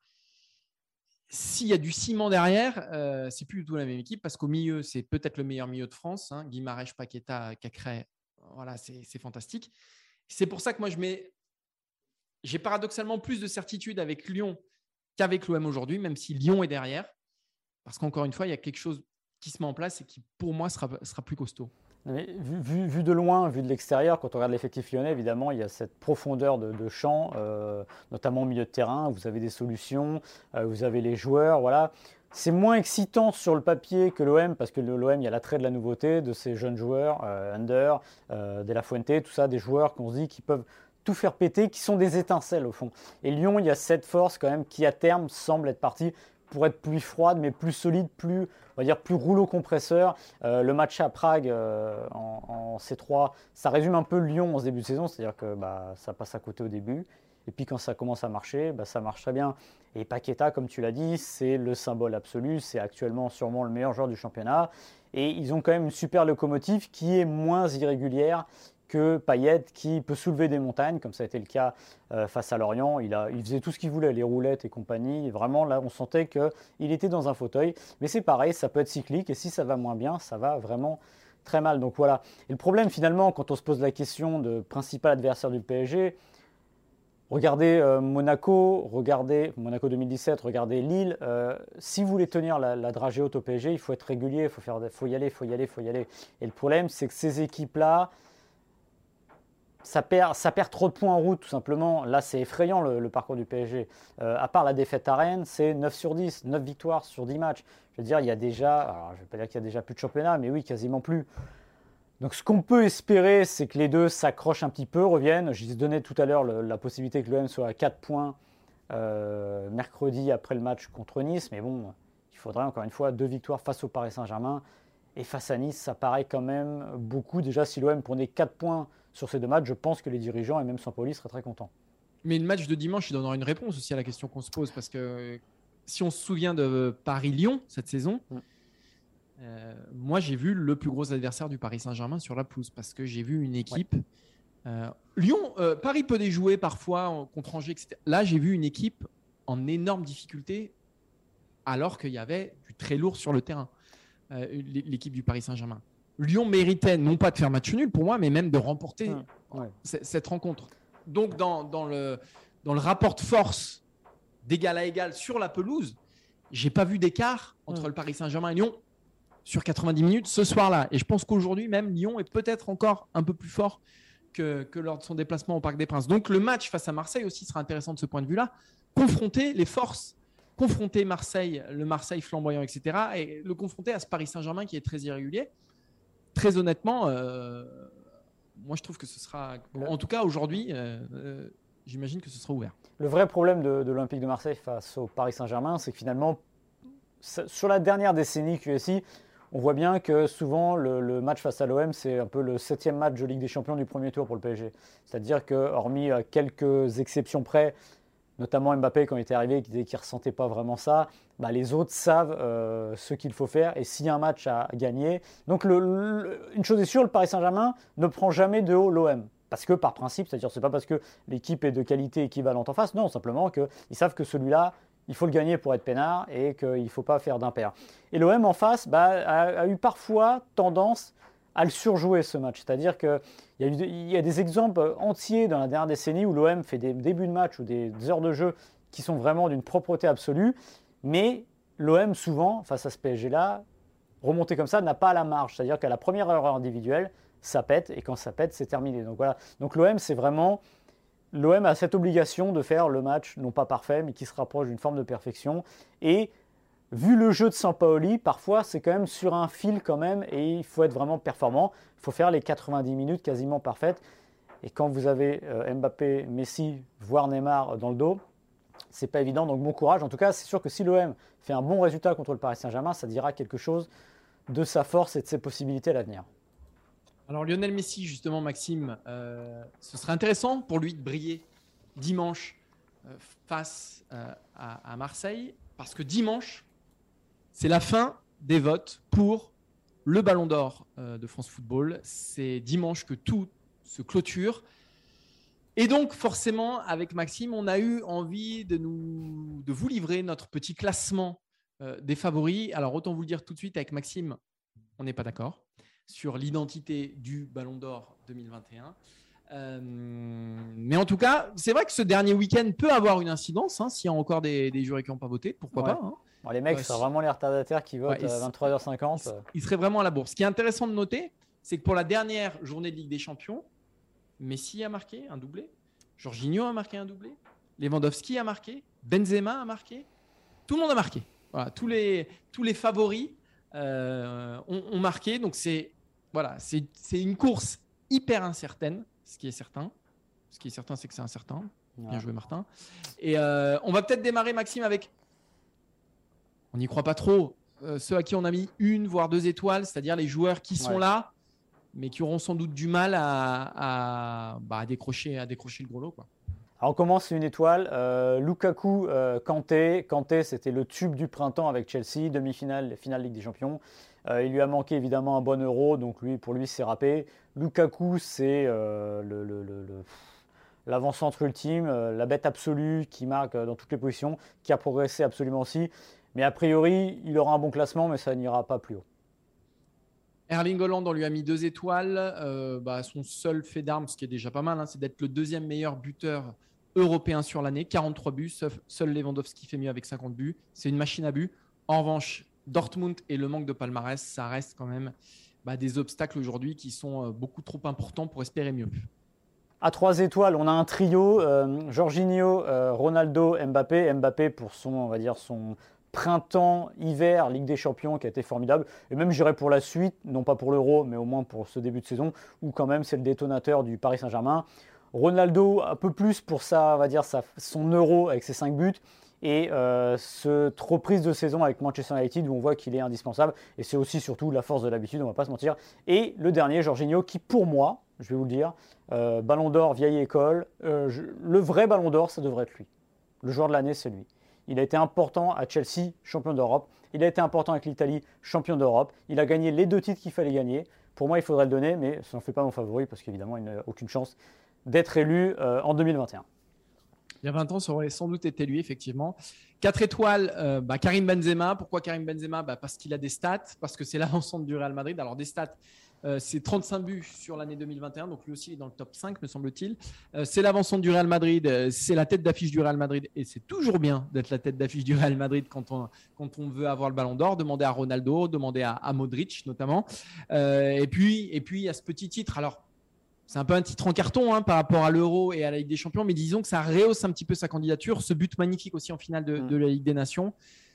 [SPEAKER 5] S'il y a du ciment derrière, euh, ce n'est plus du tout la même équipe parce qu'au milieu, c'est peut-être le meilleur milieu de France. Hein. Guimarães, Paqueta, Cacré, voilà, c'est, c'est fantastique. C'est pour ça que moi, je mets… J'ai paradoxalement plus de certitude avec Lyon qu'avec l'O M aujourd'hui, même si Lyon est derrière. Parce qu'encore une fois, il y a quelque chose qui se met en place et qui, pour moi, sera, sera plus costaud.
[SPEAKER 4] Mais vu, vu, vu de loin, vu de l'extérieur, quand on regarde l'effectif lyonnais, évidemment, il y a cette profondeur de, de champ, euh, notamment au milieu de terrain. Vous avez des solutions, euh, vous avez les joueurs, voilà. C'est moins excitant sur le papier que l'O M, parce que l'O M, il y a l'attrait de la nouveauté, de ces jeunes joueurs, euh, Under, euh, De La Fuente, tout ça, des joueurs qu'on se dit qui peuvent tout faire péter, qui sont des étincelles au fond. Et Lyon, il y a cette force quand même qui à terme semble être partie pour être plus froide, mais plus solide, plus, on va dire, plus rouleau compresseur. Euh, le match à Prague euh, en, en C trois, ça résume un peu Lyon en ce début de saison, c'est-à-dire que bah, ça passe à côté au début. Et puis quand ça commence à marcher, bah, ça marche très bien. Et Paqueta, comme tu l'as dit, c'est le symbole absolu, c'est actuellement sûrement le meilleur joueur du championnat. Et ils ont quand même une super locomotive qui est moins irrégulière que Payet, qui peut soulever des montagnes, comme ça a été le cas euh, face à Lorient. Il, a, il faisait tout ce qu'il voulait, les roulettes et compagnie. Et vraiment, là, on sentait qu'il était dans un fauteuil. Mais c'est pareil, ça peut être cyclique. Et si ça va moins bien, ça va vraiment très mal. Donc voilà. Et le problème, finalement, quand on se pose la question de principal adversaire du P S G, regardez euh, Monaco, regardez Monaco deux mille dix-sept, regardez Lille. Euh, si vous voulez tenir la, la dragée haute au P S G, il faut être régulier, il faut, faire, faut y aller, il faut y aller, il faut y aller. Et le problème, c'est que ces équipes-là, Ça perd, ça perd trop de points en route, tout simplement. Là, c'est effrayant le, le parcours du P S G. Euh, à part la défaite à Rennes, c'est neuf sur dix, neuf victoires sur dix matchs. Je veux dire, il y a déjà, alors, je ne vais pas dire qu'il y a déjà plus de championnat, mais oui, quasiment plus. Donc, ce qu'on peut espérer, c'est que les deux s'accrochent un petit peu, reviennent. Je donnais tout à l'heure le, la possibilité que l'O M soit à quatre points euh, mercredi après le match contre Nice. Mais bon, il faudrait encore une fois deux victoires face au Paris Saint-Germain. Et face à Nice, ça paraît quand même beaucoup. Déjà, si l'O M prenait quatre points sur ces deux matchs, je pense que les dirigeants et même Sampaoli seraient très contents.
[SPEAKER 5] Mais le match de dimanche, il donnera une réponse aussi à la question qu'on se pose. Parce que si on se souvient de Paris-Lyon cette saison, mm. euh, moi, j'ai vu le plus gros adversaire du Paris Saint-Germain sur la pelouse. Parce que j'ai vu une équipe… Ouais. Euh, Lyon, euh, Paris peut déjouer parfois contre Angers, et cetera. Là, j'ai vu une équipe en énorme difficulté alors qu'il y avait du très lourd sur le terrain. Euh, l'équipe du Paris Saint-Germain. Lyon méritait non pas de faire match nul pour moi, mais même de remporter mmh, ouais. c- cette rencontre. Donc, dans, dans, le, dans le rapport de force d'égal à égal sur la pelouse, je n'ai pas vu d'écart entre mmh. le Paris Saint-Germain et Lyon sur quatre-vingt-dix minutes ce soir-là. Et je pense qu'aujourd'hui, même Lyon est peut-être encore un peu plus fort que, que lors de son déplacement au Parc des Princes. Donc, le match face à Marseille aussi sera intéressant de ce point de vue-là. Confronter les forces confronter Marseille, le Marseille flamboyant, et cetera, et le confronter à ce Paris Saint-Germain qui est très irrégulier. Très honnêtement, euh, moi je trouve que ce sera, en tout cas aujourd'hui, euh, euh, j'imagine que ce sera ouvert.
[SPEAKER 4] Le vrai problème de, de l'Olympique de Marseille face au Paris Saint-Germain, c'est que finalement, sur la dernière décennie Q S I, on voit bien que souvent le, le match face à l'O M, c'est un peu le septième match de Ligue des Champions du premier tour pour le P S G. C'est-à-dire que, hormis quelques exceptions près, notamment Mbappé quand il était arrivé, qui disait qu'il ne ressentait pas vraiment ça, bah les autres savent euh, ce qu'il faut faire et s'il y a un match à gagner. Donc le, le, une chose est sûre, le Paris Saint-Germain ne prend jamais de haut l'O M. Parce que par principe, c'est-à-dire c'est pas parce que l'équipe est de qualité équivalente en face, non, simplement qu'ils savent que celui-là, il faut le gagner pour être peinard et qu'il ne faut pas faire d'impair. Et l'O M en face bah, a, a eu parfois tendance à le surjouer ce match. C'est-à-dire qu'il y, y a des exemples entiers dans la dernière décennie où l'O M fait des débuts de match ou des heures de jeu qui sont vraiment d'une propreté absolue, mais l'O M souvent, face à ce P S G-là, remonter comme ça n'a pas la marge. C'est-à-dire qu'à la première erreur individuelle, ça pète, et quand ça pète, c'est terminé. Donc voilà. Donc l'O M, c'est vraiment… L'O M a cette obligation de faire le match, non pas parfait, mais qui se rapproche d'une forme de perfection. Et vu le jeu de Sampaoli, parfois c'est quand même sur un fil quand même et il faut être vraiment performant. Il faut faire les quatre-vingt-dix minutes quasiment parfaites. Et quand vous avez euh, Mbappé, Messi, voire Neymar dans le dos, c'est pas évident. Donc bon courage. En tout cas, c'est sûr que si l'O M fait un bon résultat contre le Paris Saint-Germain, ça dira quelque chose de sa force et de ses possibilités à l'avenir.
[SPEAKER 5] Alors Lionel Messi, justement, Maxime, euh, ce serait intéressant pour lui de briller dimanche euh, face euh, à, à Marseille, parce que dimanche, c'est la fin des votes pour le Ballon d'Or euh, de France Football. C'est dimanche que tout se clôture. Et donc, forcément, avec Maxime, on a eu envie de, nous, de vous livrer notre petit classement euh, des favoris. Alors, autant vous le dire tout de suite, avec Maxime, on n'est pas d'accord sur l'identité du Ballon d'Or deux mille vingt et un. Euh, mais en tout cas, c'est vrai que ce dernier week-end peut avoir une incidence, hein, s'il y a encore des, des jurés qui n'ont pas voté, pourquoi
[SPEAKER 4] Ouais.
[SPEAKER 5] pas. Hein.
[SPEAKER 4] Bon, les mecs,
[SPEAKER 5] Ouais,
[SPEAKER 4] c'est
[SPEAKER 5] si-
[SPEAKER 4] vraiment les retardataires qui votent
[SPEAKER 5] Ouais, ils-
[SPEAKER 4] à vingt-trois heures cinquante.
[SPEAKER 5] Il, il serait vraiment à la bourse. Ce qui est intéressant de noter, c'est que pour la dernière journée de Ligue des Champions, Messi a marqué un doublé, Jorginho a marqué un doublé, Lewandowski a marqué, Benzema a marqué, tout le monde a marqué. Voilà, tous les, tous les favoris euh, ont, ont marqué. Donc c'est voilà, c'est, c'est une course hyper incertaine, ce qui est certain. Ce qui est certain, c'est que c'est incertain. Bien
[SPEAKER 4] Ouais.
[SPEAKER 5] joué, Martin. Et euh, on va peut-être démarrer, Maxime, avec. On n'y croit pas trop. Euh, ceux à qui on a mis une, voire deux étoiles, c'est-à-dire les joueurs qui sont
[SPEAKER 4] Ouais.
[SPEAKER 5] là, mais qui auront sans doute du mal à, à, bah, à décrocher, à décrocher le gros lot, quoi.
[SPEAKER 4] Alors on commence une étoile. Euh, Lukaku, euh, Kanté. Kanté, c'était le tube du printemps avec Chelsea, demi-finale, finale Ligue des Champions. Euh, il lui a manqué évidemment un bon euro, donc lui, pour lui, c'est râpé. Lukaku, c'est euh, le, le, le, le- l'avant-centre ultime, euh, la bête absolue qui marque euh, dans toutes les positions, qui a progressé absolument aussi. Mais a priori, il aura un bon classement, mais ça n'ira pas plus haut.
[SPEAKER 5] Erling Haaland, on lui a mis deux étoiles. Euh, bah, son seul fait d'armes, ce qui est déjà pas mal, hein, c'est d'être le deuxième meilleur buteur européen sur l'année. quarante-trois buts, sauf, seul Lewandowski fait mieux avec cinquante buts. C'est une machine à buts. En revanche, Dortmund et le manque de palmarès, ça reste quand même bah, des obstacles aujourd'hui qui sont euh, beaucoup trop importants pour espérer mieux.
[SPEAKER 4] À trois étoiles, on a un trio, euh, Jorginho, euh, Ronaldo, Mbappé. Mbappé pour son, on va dire, son printemps, hiver, Ligue des Champions qui a été formidable. Et même j'irais pour la suite, non pas pour l'Euro, mais au moins pour ce début de saison, où quand même c'est le détonateur du Paris Saint-Germain. Ronaldo, un peu plus pour sa, on va dire, sa, son Euro avec ses cinq buts. Et euh, cette reprise de saison avec Manchester United où on voit qu'il est indispensable. Et c'est aussi surtout la force de l'habitude, on ne va pas se mentir. Et le dernier, Jorginho, qui pour moi, je vais vous le dire, euh, Ballon d'Or, vieille école, euh, je- le vrai Ballon d'Or, ça devrait être lui. Le joueur de l'année, c'est lui. Il a été important à Chelsea, champion d'Europe. Il a été important avec l'Italie, champion d'Europe. Il a gagné les deux titres qu'il fallait gagner. Pour moi, il faudrait le donner, mais ça n'en fait pas mon favori parce qu'évidemment, il n'a aucune chance d'être élu euh, en deux mille vingt et un.
[SPEAKER 5] Il y a vingt ans, ça aurait sans doute été lui, effectivement. Quatre étoiles, euh, bah, Karim Benzema. Pourquoi Karim Benzema bah, Parce qu'il a des stats, parce que c'est l'avant-centre du Real Madrid. Alors, des stats, euh, c'est trente-cinq buts sur l'année deux mille vingt et un, donc lui aussi, il est dans le top cinq, me semble-t-il. Euh, c'est l'avant-centre du Real Madrid, euh, c'est la tête d'affiche du Real Madrid, et c'est toujours bien d'être la tête d'affiche du Real Madrid quand on, quand on veut avoir le Ballon d'Or. Demandez à Ronaldo, demandez à, à Modric, notamment. Euh, et, puis, et puis, il y a ce petit titre. Alors, c'est un peu un titre en carton hein, par rapport à l'Euro et à la Ligue des Champions, mais disons que ça rehausse un petit peu sa candidature. Ce but magnifique aussi en finale de,
[SPEAKER 4] Mm.
[SPEAKER 5] de la Ligue des Nations,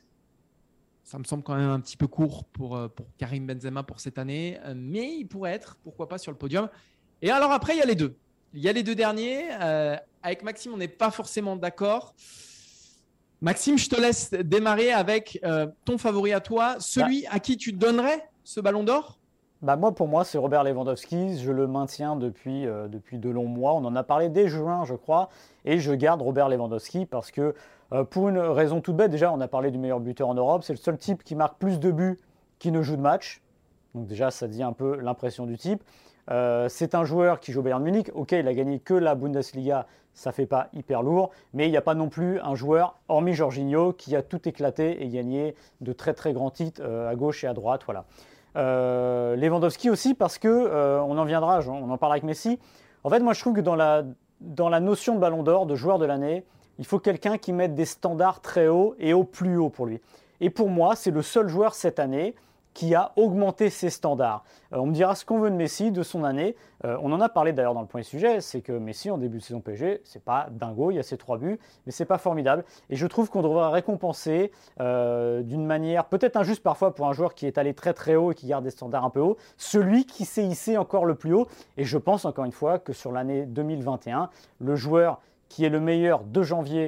[SPEAKER 5] ça me semble quand même un petit peu court pour, euh, pour Karim Benzema pour cette année, euh, mais il pourrait être, pourquoi pas, sur le podium. Et alors après, il y a les deux. Il y a les deux derniers. Euh, avec Maxime, on n'est pas forcément d'accord. Maxime, je te laisse démarrer avec euh, ton favori à toi, celui à qui tu donnerais ce Ballon d'Or.
[SPEAKER 4] Bah moi, pour moi, c'est Robert Lewandowski. Je le maintiens depuis, euh, depuis de longs mois. On en a parlé dès juin, je crois. Et je garde Robert Lewandowski parce que, euh, pour une raison toute bête, déjà, on a parlé du meilleur buteur en Europe. C'est le seul type qui marque plus de buts qui ne joue de match. Donc déjà, ça dit un peu l'impression du type. Euh, c'est un joueur qui joue au Bayern Munich. Ok, il a gagné que la Bundesliga. Ça fait pas hyper lourd. Mais il n'y a pas non plus un joueur, hormis Jorginho, qui a tout éclaté et gagné de très très grands titres euh, à gauche et à droite. Voilà. Euh, Lewandowski aussi parce que euh, on en viendra, on en parle avec Messi. En fait, moi je trouve que dans la, dans la notion de Ballon d'Or, de joueur de l'année, il faut quelqu'un qui mette des standards très hauts et au plus haut pour lui. Et pour moi, c'est le seul joueur cette année qui a augmenté ses standards. Euh, on me dira ce qu'on veut de Messi, de son année. Euh, on en a parlé d'ailleurs dans le point sujet, c'est que Messi en début de saison P S G, c'est pas dingo, il y a ses trois buts, mais c'est pas formidable. Et je trouve qu'on devrait récompenser euh, d'une manière peut-être injuste parfois pour un joueur qui est allé très très haut et qui garde des standards un peu hauts, celui qui s'est hissé encore le plus haut. Et je pense encore une fois que sur l'année deux mille vingt et un, le joueur qui est le meilleur de janvier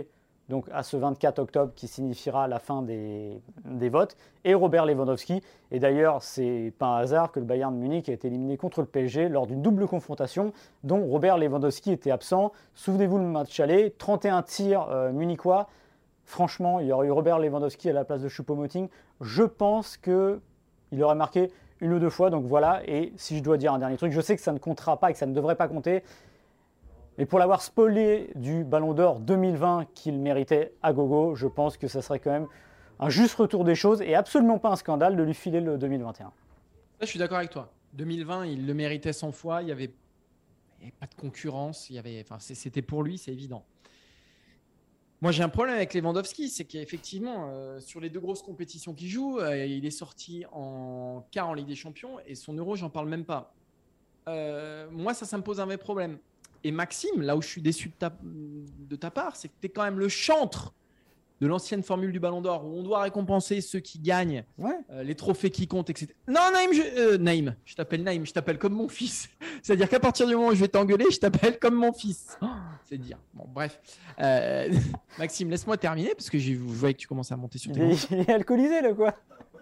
[SPEAKER 4] donc à ce vingt-quatre octobre qui signifiera la fin des, des votes, et Robert Lewandowski. Et d'ailleurs, c'est pas un hasard que le Bayern de Munich a été éliminé contre le P S G lors d'une double confrontation dont Robert Lewandowski était absent. Souvenez-vous le match aller, trente et un tirs euh, munichois. Franchement, il y aurait eu Robert Lewandowski à la place de Choupo-Moting. Je pense qu'il aurait marqué une ou deux fois, donc voilà. Et si je dois dire un dernier truc, je sais que ça ne comptera pas et que ça ne devrait pas compter, mais pour l'avoir spoilé du Ballon d'Or deux mille vingt qu'il méritait à gogo, je pense que ça serait quand même un juste retour des choses et absolument pas un scandale de lui filer le deux mille vingt et un.
[SPEAKER 5] Là, je suis d'accord avec toi. deux mille vingt, il le méritait cent fois. Il n'y avait... avait pas de concurrence. Il y avait... enfin, c'était pour lui, c'est évident. Moi, j'ai un problème avec Lewandowski, c'est qu'effectivement, euh, sur les deux grosses compétitions qu'il joue, euh, il est sorti en quart en Ligue des Champions et son Euro, j'en parle même pas. Euh, moi, ça, ça me pose un vrai problème. Et Maxime, là où je suis déçu de ta, de ta part, c'est que tu es quand même le chantre de l'ancienne formule du Ballon d'Or où on doit récompenser ceux qui gagnent,
[SPEAKER 4] ouais. euh,
[SPEAKER 5] les trophées qui comptent, et cetera. Non, Naïm, je, euh, Naïm, je t'appelle Naïm, je t'appelle comme mon fils. C'est-à-dire qu'à partir du moment où je vais t'engueuler, je t'appelle comme mon fils. Oh, c'est dire. Bon, bref. Euh, Maxime, laisse-moi terminer parce que je voyais que tu commençais à monter sur tes
[SPEAKER 4] il, est, il est alcoolisé, là, quoi.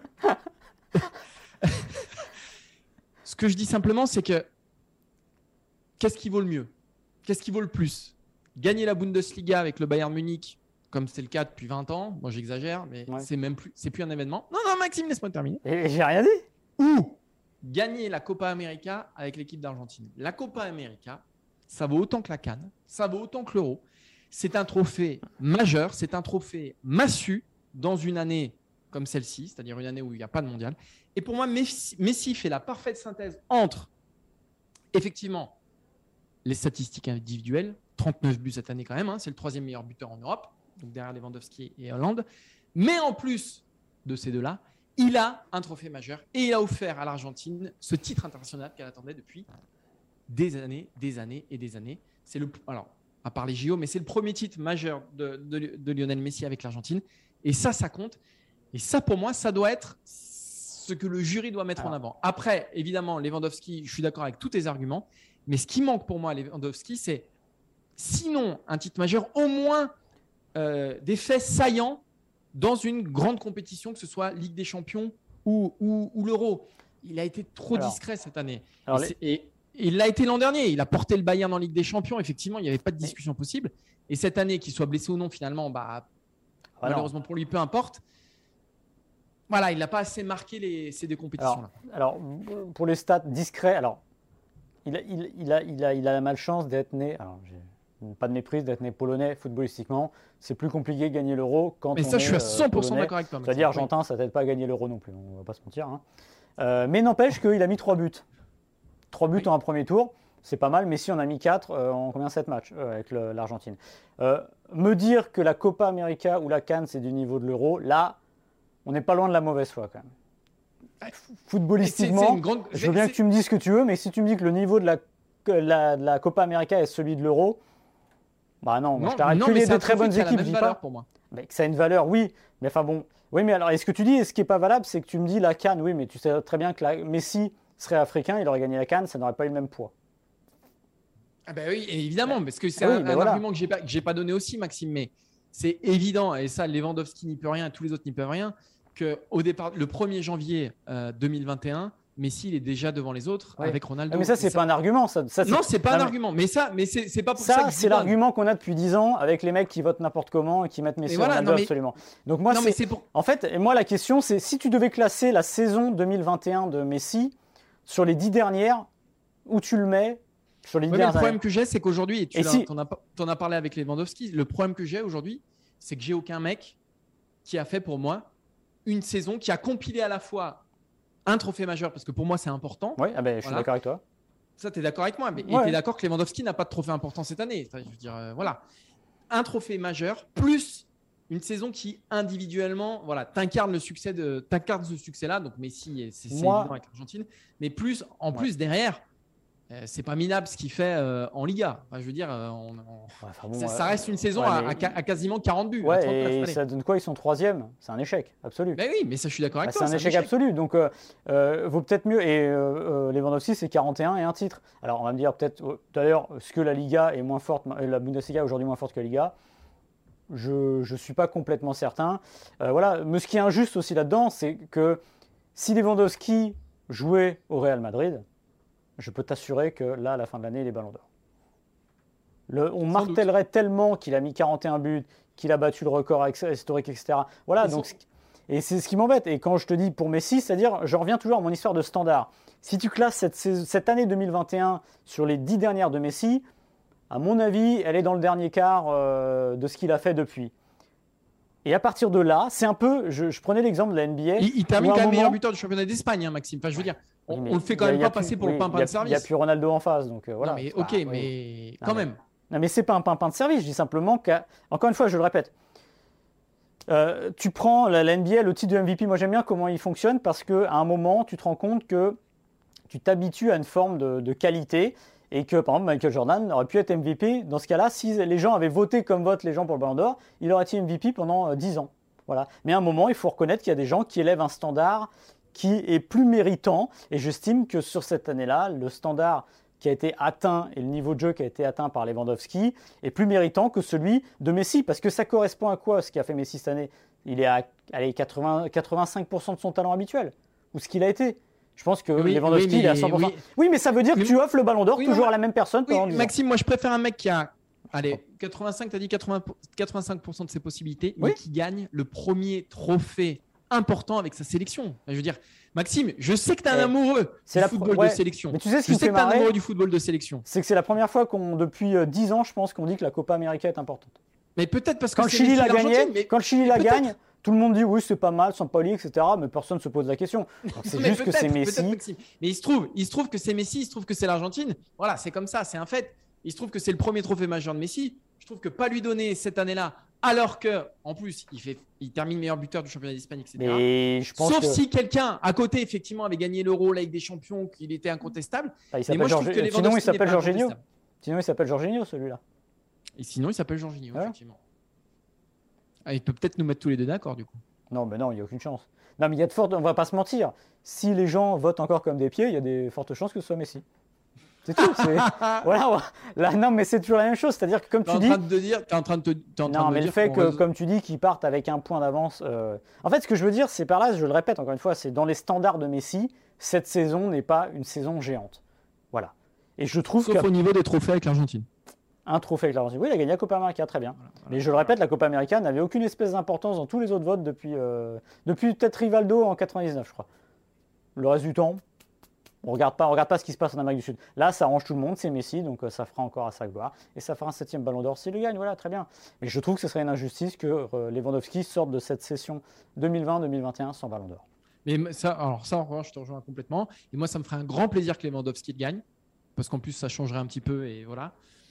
[SPEAKER 5] Ce que je dis simplement, c'est que qu'est-ce qui vaut le mieux ? Qu'est-ce qui vaut le plus ? Gagner la Bundesliga avec le Bayern Munich, comme c'est le cas depuis vingt ans. Moi, j'exagère, mais ouais. c'est même plus, c'est plus un événement. Non, non, Maxime, laisse-moi terminer.
[SPEAKER 4] Et j'ai rien dit.
[SPEAKER 5] Ou gagner la Copa América avec l'équipe d'Argentine. La Copa América, ça vaut autant que la CAN, ça vaut autant que l'Euro. C'est un trophée majeur, c'est un trophée massu dans une année comme celle-ci, c'est-à-dire une année où il n'y a pas de mondial. Et pour moi, Messi, Messi fait la parfaite synthèse entre, effectivement, les statistiques individuelles, trente-neuf buts cette année quand même, hein, c'est le troisième meilleur buteur en Europe, donc derrière Lewandowski et Hollande. Mais en plus de ces deux-là, il a un trophée majeur et il a offert à l'Argentine ce titre international qu'elle attendait depuis des années, des années et des années. C'est le, alors, à part les J O, mais c'est le premier titre majeur de, de, de Lionel Messi avec l'Argentine. Et ça, ça compte. Et ça, pour moi, ça doit être ce que le jury doit mettre alors. en avant. Après, évidemment, Lewandowski, je suis d'accord avec tous tes arguments. Mais ce qui manque pour moi à Lewandowski, c'est sinon un titre majeur, au moins euh, des faits saillants dans une grande compétition, que ce soit Ligue des Champions ou, ou, ou l'Euro. Il a été trop alors, discret cette année. Alors et, les... et, et il l'a été l'an dernier. Il a porté le Bayern en Ligue des Champions. Effectivement, il n'y avait pas de discussion mais... possible. Et cette année, qu'il soit blessé ou non, finalement, bah, ah malheureusement pour lui, peu importe. Voilà, il n'a pas assez marqué les, ces deux compétitions-là.
[SPEAKER 4] Alors, alors, pour les stats discrets, alors. Il a, il, il, a, il, a, il a la malchance d'être né, alors j'ai pas de méprise, d'être né polonais footballistiquement. C'est plus compliqué de gagner l'Euro quand
[SPEAKER 5] mais
[SPEAKER 4] on
[SPEAKER 5] ça,
[SPEAKER 4] est
[SPEAKER 5] je suis à cent pour cent
[SPEAKER 4] polonais.
[SPEAKER 5] D'accord avec toi.
[SPEAKER 4] C'est-à-dire argentin, ça t'aide pas à gagner l'Euro non plus, on va pas se mentir. Hein. Euh, mais n'empêche qu'il a mis trois buts. Trois buts oui. en un premier tour, c'est pas mal. Messi en a mis quatre euh, en combien sept matchs euh, avec le, l'Argentine. Euh, me dire que la Copa América ou la CAN, c'est du niveau de l'Euro, là, on n'est pas loin de la mauvaise foi quand même. Footballistiquement, c'est, c'est grande... je veux bien c'est... que tu me dises ce que tu veux, mais si tu me dis que le niveau de la La, la Copa América est celui de l'Euro, bah non, moi je t'arrête que les deux très bonnes équipes, je dis pas.
[SPEAKER 5] Pour moi.
[SPEAKER 4] Mais que ça a une valeur, oui, mais enfin bon, oui, mais alors, et ce que tu dis, et ce qui est pas valable, c'est que tu me dis la CAN, oui, mais tu sais très bien que la, Messi serait africain, il aurait gagné la CAN, ça n'aurait pas eu le même poids.
[SPEAKER 5] Ah ben oui, évidemment, parce que c'est
[SPEAKER 4] ah
[SPEAKER 5] un,
[SPEAKER 4] oui,
[SPEAKER 5] un
[SPEAKER 4] voilà.
[SPEAKER 5] argument que j'ai pas, que j'ai pas donné aussi, Maxime, mais c'est évident, et ça, Lewandowski n'y peut rien, tous les autres n'y peuvent rien, que au départ, le premier janvier euh, deux mille vingt et un. Messi, il est déjà devant les autres ouais. avec Ronaldo.
[SPEAKER 4] Mais ça, c'est ça... pas un argument. Ça, ça, c'est...
[SPEAKER 5] Non, c'est pas
[SPEAKER 4] non,
[SPEAKER 5] un
[SPEAKER 4] mais...
[SPEAKER 5] argument. Mais ça, mais c'est, c'est pas pour
[SPEAKER 4] ça.
[SPEAKER 5] Ça, que
[SPEAKER 4] c'est l'argument qu'on a depuis dix ans avec les mecs qui votent n'importe comment et qui mettent Messi voilà, Ronaldo non, mais... absolument. Donc moi,
[SPEAKER 5] non,
[SPEAKER 4] c'est...
[SPEAKER 5] Mais c'est pour...
[SPEAKER 4] en fait, et moi la question, c'est si tu devais classer la saison deux mille vingt et un de Messi sur les dix dernières, où tu le mets sur les dix
[SPEAKER 5] ouais,
[SPEAKER 4] dernières.
[SPEAKER 5] Le problème que j'ai, c'est qu'aujourd'hui, et tu
[SPEAKER 4] et si...
[SPEAKER 5] t'en as, t'en as parlé avec Lewandowski. Le problème que j'ai aujourd'hui, c'est que j'ai aucun mec qui a fait pour moi une saison qui a compilé à la fois un trophée majeur, parce que pour moi, c'est important.
[SPEAKER 4] Oui, ah ben, je suis
[SPEAKER 5] voilà.
[SPEAKER 4] d'accord avec toi.
[SPEAKER 5] Ça, tu es d'accord avec moi. Mais
[SPEAKER 4] ouais.
[SPEAKER 5] tu es d'accord que Lewandowski n'a pas de trophée important cette année. Je veux dire, euh, voilà. Un trophée majeur, plus une saison qui, individuellement, voilà, t'incarne le succès de, t'incarne ce succès-là. Donc, Messi, c'est, c'est
[SPEAKER 4] moi...
[SPEAKER 5] évident avec l'Argentine. Mais plus, en
[SPEAKER 4] ouais.
[SPEAKER 5] plus, derrière, euh, c'est pas minable ce qu'il fait euh, en Liga. Enfin, je veux dire, euh, on, on... Enfin, bon, ça, ça reste une saison
[SPEAKER 4] ouais,
[SPEAKER 5] à,
[SPEAKER 4] mais...
[SPEAKER 5] à, à quasiment quarante buts.
[SPEAKER 4] Ouais,
[SPEAKER 5] trente-neuf,
[SPEAKER 4] et
[SPEAKER 5] allez.
[SPEAKER 4] ça donne quoi? Ils sont troisième. C'est un échec absolu.
[SPEAKER 5] Ben oui, mais ça, je suis d'accord avec
[SPEAKER 4] bah,
[SPEAKER 5] toi.
[SPEAKER 4] C'est un échec, échec absolu. Donc, euh, euh, vaut peut-être mieux. Et euh, Lewandowski, c'est quarante et un et un titre. Alors, on va me dire peut-être euh, tout à l'heure, est-ce que la Liga est moins forte, la Bundesliga est aujourd'hui moins forte que la Liga? je ne suis pas complètement certain. Euh, voilà. Mais ce qui est injuste aussi là-dedans, c'est que si Lewandowski jouait au Real Madrid, je peux t'assurer que là, à la fin de l'année, il est Ballon d'Or. Le, on
[SPEAKER 5] Sans
[SPEAKER 4] martellerait doute. Tellement qu'il a mis quarante et un buts, qu'il a battu le record historique, et cetera. Voilà,
[SPEAKER 5] et
[SPEAKER 4] donc,
[SPEAKER 5] sans...
[SPEAKER 4] et c'est ce qui m'embête. Et quand je te dis pour Messi, c'est-à-dire, je reviens toujours à mon histoire de standard. Si tu classes cette, cette année deux mille vingt et un sur les dix dernières de Messi, à mon avis, elle est dans le dernier quart euh, de ce qu'il a fait depuis. Et à partir de là, c'est un peu, je, je prenais l'exemple de la N B A.
[SPEAKER 5] Il, il termine quand même
[SPEAKER 4] moment...
[SPEAKER 5] meilleur buteur du championnat d'Espagne, hein, Maxime. Enfin, je veux dire, on,
[SPEAKER 4] oui,
[SPEAKER 5] on le fait quand même pas
[SPEAKER 4] plus,
[SPEAKER 5] passer pour
[SPEAKER 4] oui,
[SPEAKER 5] le pimpin
[SPEAKER 4] a,
[SPEAKER 5] de service.
[SPEAKER 4] Il n'y a plus Ronaldo en face, donc euh, voilà.
[SPEAKER 5] Non, mais ok,
[SPEAKER 4] bah,
[SPEAKER 5] mais
[SPEAKER 4] oui.
[SPEAKER 5] quand
[SPEAKER 4] non,
[SPEAKER 5] même.
[SPEAKER 4] Mais, non, mais c'est pas un pimpin de service. Je dis simplement qu'encore une fois, je le répète. Euh, tu prends la, la N B A, le titre de M V P. Moi, j'aime bien comment il fonctionne parce qu'à un moment, tu te rends compte que tu t'habitues à une forme de, de qualité. Et que, par exemple, Michael Jordan aurait pu être M V P. Dans ce cas-là, si les gens avaient voté comme votent les gens pour le Ballon d'Or, il aurait été M V P pendant euh, dix ans. Voilà. Mais à un moment, il faut reconnaître qu'il y a des gens qui élèvent un standard qui est plus méritant. Et j'estime que sur cette année-là, le standard qui a été atteint et le niveau de jeu qui a été atteint par Lewandowski est plus méritant que celui de Messi. Parce que ça correspond à quoi ce qu'a fait Messi cette année? Il est à allez, quatre-vingts, quatre-vingt-cinq pour cent de son talent habituel. Ou ce qu'il a été. Je pense que
[SPEAKER 5] oui,
[SPEAKER 4] Lewandowski,
[SPEAKER 5] oui, mais,
[SPEAKER 4] il est à cent pour cent.
[SPEAKER 5] Oui,
[SPEAKER 4] oui mais ça veut dire
[SPEAKER 5] mais,
[SPEAKER 4] que tu offres le Ballon d'Or
[SPEAKER 5] oui,
[SPEAKER 4] toujours
[SPEAKER 5] non,
[SPEAKER 4] à la même personne
[SPEAKER 5] oui,
[SPEAKER 4] pendant dix ans.
[SPEAKER 5] Maxime, moi je préfère un mec qui a allez, quatre-vingt-cinq, tu as dit quatre-vingts, quatre-vingt-cinq pour cent de ses possibilités, oui. mais qui gagne le premier trophée important avec sa sélection. Je veux dire, Maxime, je sais que tu es un amoureux
[SPEAKER 4] c'est
[SPEAKER 5] du
[SPEAKER 4] la
[SPEAKER 5] football
[SPEAKER 4] pro- ouais.
[SPEAKER 5] de sélection.
[SPEAKER 4] Mais tu sais ce
[SPEAKER 5] je
[SPEAKER 4] qui
[SPEAKER 5] sais
[SPEAKER 4] me
[SPEAKER 5] que
[SPEAKER 4] fait
[SPEAKER 5] tu es un
[SPEAKER 4] marrer,
[SPEAKER 5] amoureux du football de sélection.
[SPEAKER 4] C'est que c'est la première fois qu'on, depuis dix ans, je pense qu'on dit que la Copa América est importante.
[SPEAKER 5] Mais peut-être parce que
[SPEAKER 4] quand le
[SPEAKER 5] c'est
[SPEAKER 4] Chili la gagnait,
[SPEAKER 5] mais...
[SPEAKER 4] quand le Chili la gagne, tout le monde dit oui c'est pas mal, Sampaoli, et cetera. Mais personne ne se pose la question. Donc, c'est juste que c'est Messi.
[SPEAKER 5] Mais il se trouve, il se trouve que c'est Messi, il se trouve que c'est l'Argentine. Voilà, c'est comme ça, c'est un fait. Il se trouve que c'est le premier trophée majeur de Messi. Je trouve que pas lui donner cette année-là, alors que en plus il fait, il termine meilleur buteur du championnat d'Espagne, et cetera.
[SPEAKER 4] Mais je pense
[SPEAKER 5] Sauf
[SPEAKER 4] que...
[SPEAKER 5] si quelqu'un à côté effectivement avait gagné l'Euro, la Ligue des Champions, qu'il était incontestable.
[SPEAKER 4] Ah, il s'appelle George... Sinon il s'appelle Jorginho. Sinon il s'appelle Jorginho celui-là.
[SPEAKER 5] Et sinon il s'appelle Jorginho,
[SPEAKER 4] ouais.
[SPEAKER 5] effectivement. Ah, il peut peut-être nous mettre tous les deux d'accord du coup.
[SPEAKER 4] Non, mais non, il n'y a aucune chance. Non, mais il y a de fortes. On va pas se mentir. Si les gens votent encore comme des pieds, il y a des fortes chances que ce soit Messi. C'est tout. C'est... voilà. Là, non, mais c'est toujours la même chose. C'est-à-dire que comme
[SPEAKER 5] t'es
[SPEAKER 4] tu
[SPEAKER 5] en
[SPEAKER 4] dis.
[SPEAKER 5] Train de dire, t'es en train de te. T'es en train
[SPEAKER 4] non,
[SPEAKER 5] de
[SPEAKER 4] mais
[SPEAKER 5] dire
[SPEAKER 4] le fait que,
[SPEAKER 5] reste...
[SPEAKER 4] comme tu dis, qu'ils partent avec un point d'avance. Euh... En fait, ce que je veux dire, c'est par là, je le répète encore une fois, c'est dans les standards de Messi, cette saison n'est pas une saison géante. Voilà. Et je trouve
[SPEAKER 5] Sauf
[SPEAKER 4] que...
[SPEAKER 5] au niveau des trophées avec l'Argentine.
[SPEAKER 4] Un trophée avec l'Argentine. Oui, il a gagné la Copa América, très bien.
[SPEAKER 5] Voilà, voilà,
[SPEAKER 4] mais je le répète, la Copa América n'avait aucune espèce d'importance dans tous les autres votes depuis, euh, depuis peut-être Rivaldo en quatre-vingt-dix-neuf, je crois. Le reste du temps, on ne regarde pas, on regarde pas ce qui se passe en Amérique du Sud. Là, ça arrange tout le monde, c'est Messi, donc euh, ça fera encore à sa gloire. Et ça fera un septième Ballon d'Or s'il le gagne, voilà, très bien. Mais je trouve que ce serait une injustice que euh, Lewandowski sorte de cette session deux mille vingt deux mille vingt et un sans Ballon d'Or.
[SPEAKER 5] Mais ça, alors ça, en revanche, je te rejoins complètement. Et moi, ça me ferait un grand plaisir que Lewandowski le gagne, parce qu'en plus, ça changerait un petit peu, et voilà.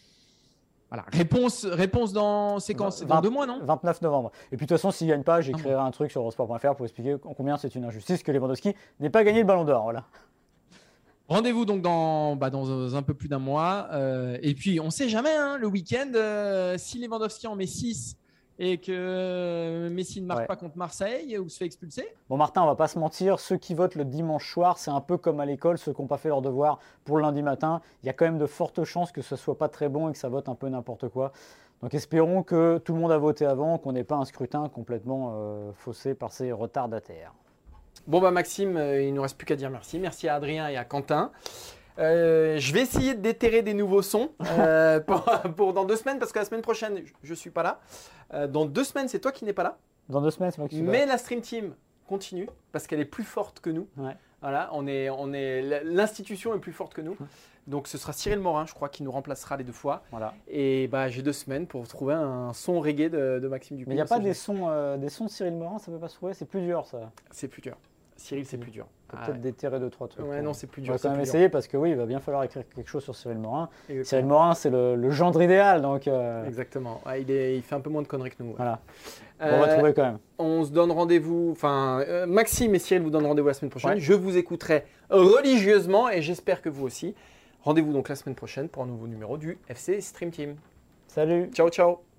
[SPEAKER 5] Voilà, réponse, réponse dans séquence, c'est dans deux mois, non?
[SPEAKER 4] vingt-neuf novembre. Et puis de toute façon, s'il ne gagne pas, j'écrirai un truc sur eurosport point f r pour expliquer combien c'est une injustice que Lewandowski n'ait pas gagné le Ballon d'Or. Voilà.
[SPEAKER 5] Rendez-vous donc dans, bah, dans un peu plus d'un mois. Euh, et puis, on ne sait jamais, hein, le week-end, euh, si Lewandowski en met six et que Messi ne marque
[SPEAKER 4] ouais.
[SPEAKER 5] pas contre Marseille ou se fait expulser.
[SPEAKER 4] Bon, Martin, on va pas se mentir, ceux qui votent le dimanche soir, c'est un peu comme à l'école, ceux qui n'ont pas fait leur devoir pour le lundi matin. Il y a quand même de fortes chances que ce soit pas très bon et que ça vote un peu n'importe quoi. Donc espérons que tout le monde a voté avant, qu'on n'ait pas un scrutin complètement euh, faussé par ces retardataires.
[SPEAKER 6] Bon bah Maxime, euh, il ne nous reste plus qu'à dire merci. Merci à Adrien et à Quentin. Euh, je vais essayer de déterrer des nouveaux sons euh, pour, pour dans deux semaines, parce que la semaine prochaine, je ne suis pas là. Euh, dans deux semaines, c'est toi qui n'es pas là.
[SPEAKER 4] Dans deux semaines, c'est moi qui suis
[SPEAKER 6] Mais
[SPEAKER 4] là.
[SPEAKER 6] la Stream Team continue, parce qu'elle est plus forte que nous.
[SPEAKER 4] Ouais.
[SPEAKER 6] Voilà, on est, on est, l'institution est plus forte que nous. Donc ce sera Cyril Morin, je crois, qui nous remplacera les deux fois.
[SPEAKER 4] Voilà.
[SPEAKER 6] Et bah, j'ai deux semaines pour trouver un son reggae de, de Maxime Dupont.
[SPEAKER 4] Mais il n'y a pas des sons, euh, des sons de Cyril Morin, ça ne peut pas se trouver, c'est plus dur ça.
[SPEAKER 6] C'est plus dur. Cyril, c'est plus dur.
[SPEAKER 4] Peut
[SPEAKER 6] Ah
[SPEAKER 4] peut-être
[SPEAKER 6] ouais.
[SPEAKER 4] déterrer deux, trois trucs.
[SPEAKER 6] Ouais, non, c'est plus dur.
[SPEAKER 4] On va quand même essayer parce que oui, il va bien falloir écrire quelque chose sur Cyril Morin.
[SPEAKER 6] Exactement.
[SPEAKER 4] Cyril Morin, c'est le, le gendre idéal, donc. Euh...
[SPEAKER 6] Exactement. Ouais, il, est, il fait un peu moins de conneries que nous. Ouais.
[SPEAKER 4] Voilà.
[SPEAKER 6] Euh,
[SPEAKER 4] On va trouver quand même.
[SPEAKER 6] On se donne rendez-vous. Enfin, euh, Maxime et Cyril vous donnent rendez-vous la semaine prochaine.
[SPEAKER 4] Ouais.
[SPEAKER 6] Je vous écouterai religieusement et j'espère que vous aussi. Rendez-vous donc la semaine prochaine pour un nouveau numéro du F C Stream Team.
[SPEAKER 4] Salut.
[SPEAKER 6] Ciao, ciao.